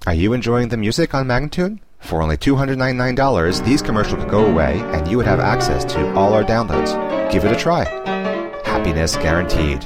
Are you enjoying the music on Magnatune? For only $299, these commercials could go away and you would have access to all our downloads. Give it a try. Happiness guaranteed.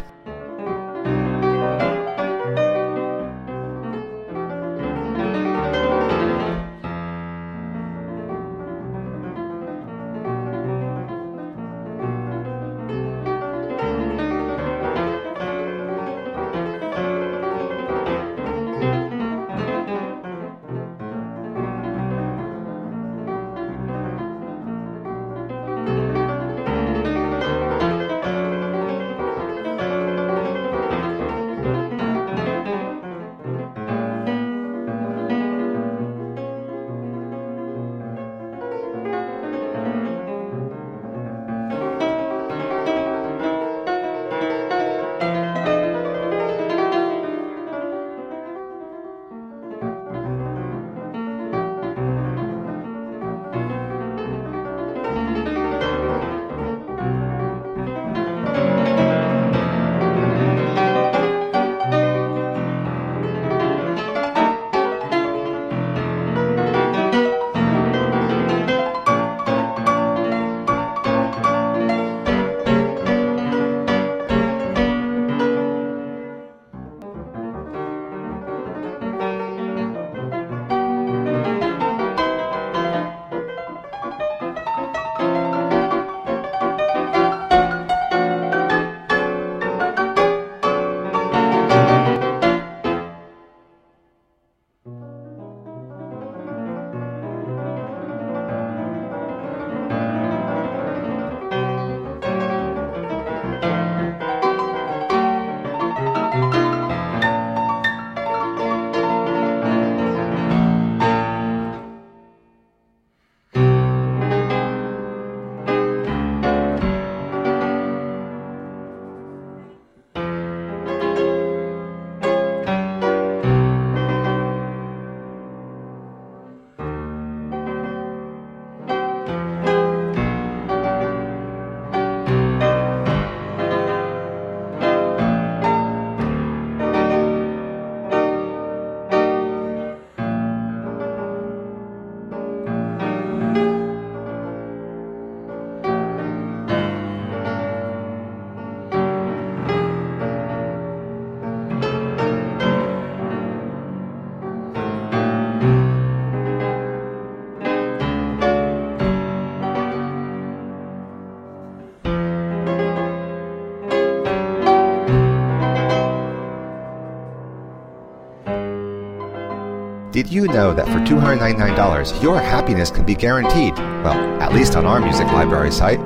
Did you know that for $299, your happiness can be guaranteed? Well, at least on our music library site.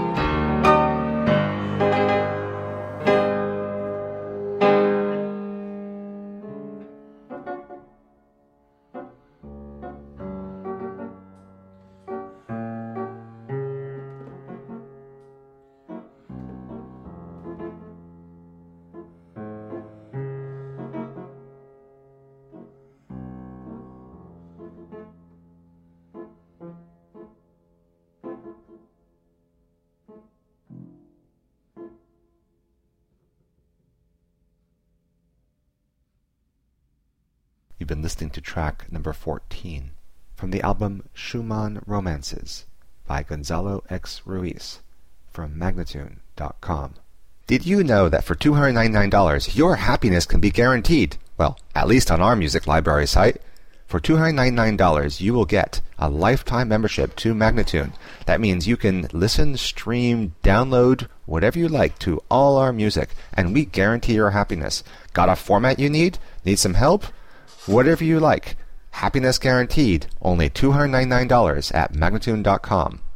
You've been listening to track number 14 from the album Schumann Romances by Gonzalo X. Ruiz from Magnatune.com. Did you know that for $299, your happiness can be guaranteed? Well, at least on our music library site. For $299, you will get a lifetime membership to Magnatune. That means you can listen, stream, download, whatever you like to all our music, and we guarantee your happiness. Got a format you need? Need some help? Whatever you like. Happiness guaranteed. Only $299 at Magnatune.com.